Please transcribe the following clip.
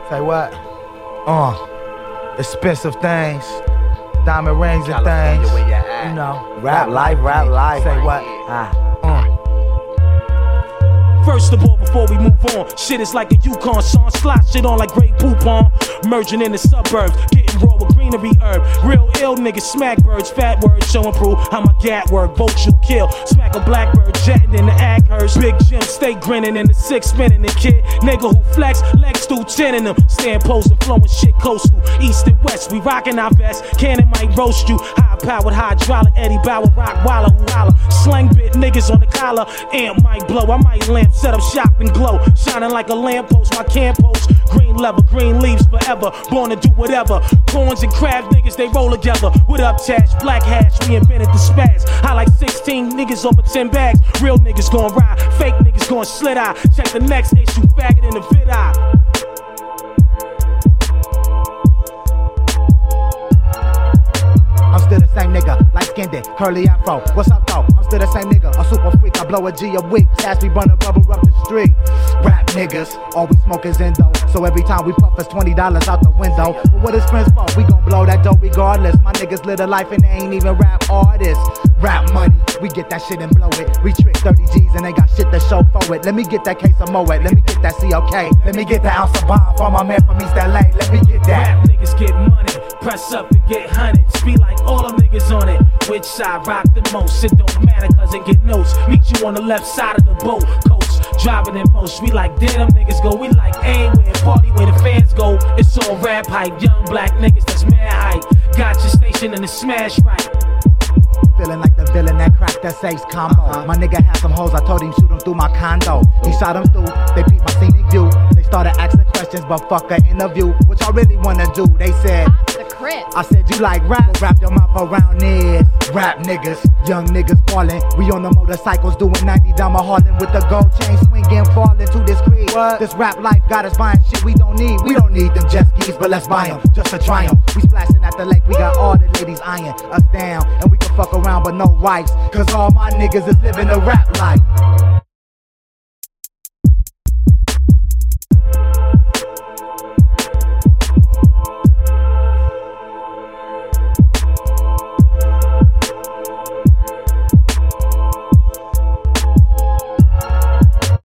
Say what? Expensive things, diamond rings and things. You know, rap life. Say what? First of all, before we move on, shit is like a Yukon song. Slot shit on like Grey Poupon. Merging in the suburbs, getting raw with greenery herb. Real ill niggas, smack birds, fat words, show and prove how my gat work. Vote you kill, smack a blackbird, jetting in the Ackhurst. Big Jim, stay grinning in the 6 spinning the kid. Nigga who flex, legs through 10 in them. Stand posing, flowing shit coastal. East and west, we rockin' our vest. Cannon might roast you. High powered hydraulic, Eddie Bauer, rock waller, who holler. Slang bit niggas on the collar. Amp might blow, I might lamp, set up shop and glow. Shining like a lamppost, my camp post. Green leather, green leaves forever. Born to do whatever. Corns and crab niggas, they roll together. What up, Tash? Black hash, we invented the spaz. I like 16 niggas over 10 bags. Real niggas gon' ride, fake niggas gon' slit eye. Check the next issue, faggot in the vid eye. I'm still the same nigga, light skinned, curly afro. What's up though? I'm still the same nigga, a super freak. I blow a G a week, Sass me burn a rubber up the street. Rap niggas, all we smoke is endo. So every time we puff, it's $20 out the window. But what is friends for? We gon' blow that dough regardless. My niggas live a life and they ain't even rap artists. Rap money, we get that shit and blow it. We trick 30 G's and they got shit to show for it. Let me get that case of Moet, let me get that COK. Let me get that ounce of bomb for my man from East LA. Let me get that. Rap niggas get money, press up and get hundreds. Be like all them niggas on it. Which side rock the most? It don't matter cause it get notes. Meet you on the left side of the boat. Coast, driving in most. We like there them niggas go. We like anywhere, party where the fans go. It's all rap hype, young black niggas that's mad hype. Got your station in the smash right. Feeling like the villain that cracked that safe's combo. My nigga had some hoes, I told him shoot him through my condo. He shot him through, they peeped my scenic view. They started asking questions, but fuck an interview. What y'all really wanna do? They said, I said, you like rap? Go wrap your mouth around this. Rap niggas, young niggas ballin'. We on the motorcycles doing 90 down my Harlem with the gold chain swinging, falling to this creed. This rap life got us buying shit we don't need. We don't need them jet skis, but let's buy them just to try them. We splashing at the lake, we got all the ladies eyeing us down. And we can fuck around but no rights, cause all my niggas is living the rap life.